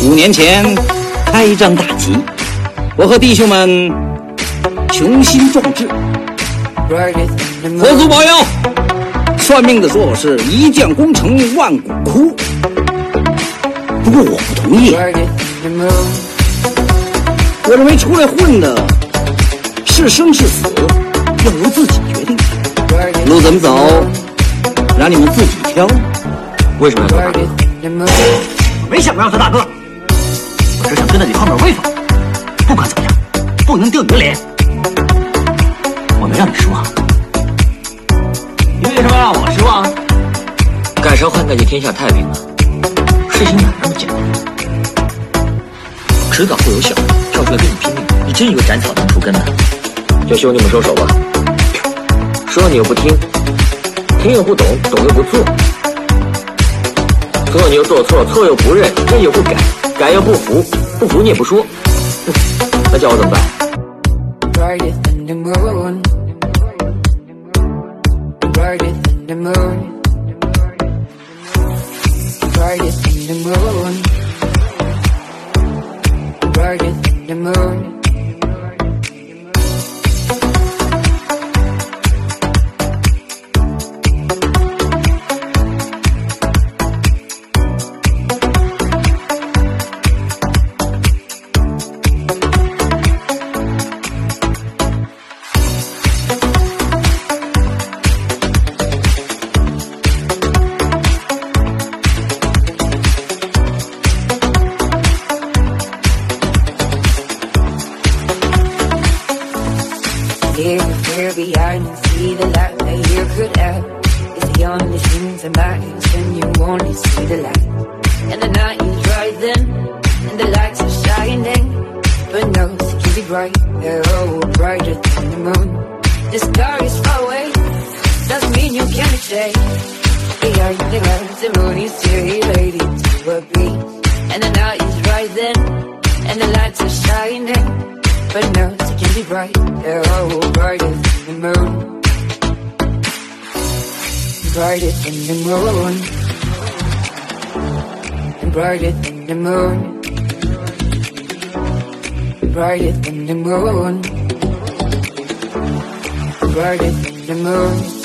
5年前开张大吉，我和弟兄们雄心壮志，佛祖保佑。算命的说我是一将功成万骨枯，不过我不同意。我认为出来混的是生是死要由自己决定，路怎么走让你们自己挑。 为什么要做大哥？ 我没想过要做大哥，我只想跟在你后面威风。不管怎么样，不能丢你的脸。我没让你失望，你为什么要让我失望？ 改朝换代就天下太平了，事情哪那么简单？迟早会有小人跳出来跟你拼命，你真以为斩草能除根呢？就兄弟们收手吧，说你又不听，听又不懂，懂又不做，做你又做错，错又不认，认又不改，改又不服，不服你也不说，那叫我怎么办 Here behind and see the light that you could have. It's the only thing that matters when you only see the light. And the night is rising and the lights are shining, but no, it can be bright, oh, brighter than the moon. The star is far away, doesn't mean you can't stay. Behind the lights, the moon is still waiting to a beat. And the night is rising and the lights are shining, but no, it can be bright, oh, brighter than the moon. Brighter than the moon. Brighter than the moon. Brighter than the moon. Brighter than the moon.